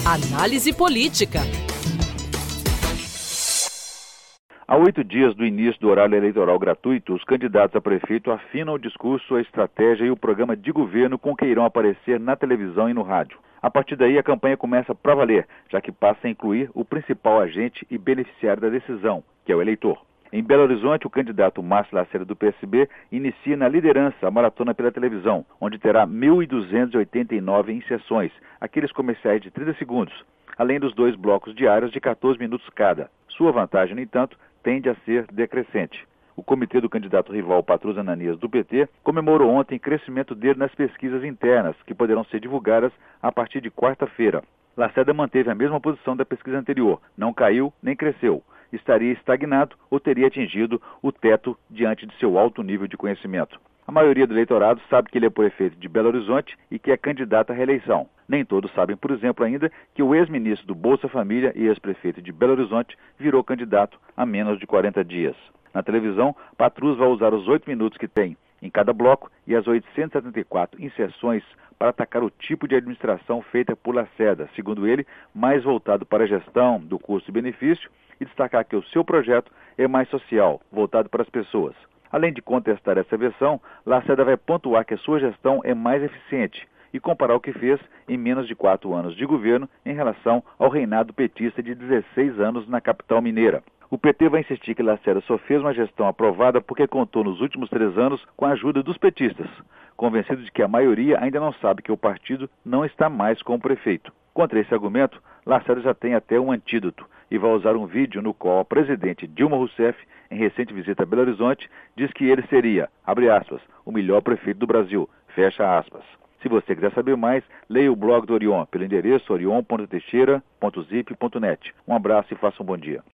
Análise política. Há 8 dias do início do horário eleitoral gratuito, os candidatos a prefeito afinam o discurso, a estratégia e o programa de governo com que irão aparecer na televisão e no rádio. A partir daí, a campanha começa para valer, já que passa a incluir o principal agente e beneficiário da decisão, que é o eleitor. Em Belo Horizonte, o candidato Márcio Lacerda, do PSB, inicia na liderança a maratona pela televisão, onde terá 1.289 inserções, aqueles comerciais de 30 segundos, além dos 2 blocos diários de 14 minutos cada. Sua vantagem, no entanto, tende a ser decrescente. O comitê do candidato rival Patrus Ananias, do PT, comemorou ontem o crescimento dele nas pesquisas internas, que poderão ser divulgadas a partir de quarta-feira. Lacerda manteve a mesma posição da pesquisa anterior, não caiu nem cresceu. Estaria estagnado ou teria atingido o teto diante de seu alto nível de conhecimento. A maioria do eleitorado sabe que ele é prefeito de Belo Horizonte e que é candidato à reeleição. Nem todos sabem, por exemplo, ainda que o ex-ministro do Bolsa Família e ex-prefeito de Belo Horizonte virou candidato há menos de 40 dias. Na televisão, Patrus vai usar os 8 minutos que tem em cada bloco e as 874 inserções para atacar o tipo de administração feita por Lacerda, segundo ele, mais voltado para a gestão do custo-benefício, e destacar que o seu projeto é mais social, voltado para as pessoas. Além de contestar essa versão, Lacerda vai pontuar que a sua gestão é mais eficiente e comparar o que fez em menos de 4 anos de governo em relação ao reinado petista de 16 anos na capital mineira. O PT vai insistir que Lacerda só fez uma gestão aprovada porque contou nos últimos 3 anos com a ajuda dos petistas, convencido de que a maioria ainda não sabe que o partido não está mais com o prefeito. Contra esse argumento, Lacerda já tem até um antídoto e vai usar um vídeo no qual a presidente Dilma Rousseff, em recente visita a Belo Horizonte, diz que ele seria, abre aspas, o melhor prefeito do Brasil, fecha aspas. Se você quiser saber mais, leia o blog do Orion pelo endereço orion.teixeira.zip.net. Um abraço e faça um bom dia.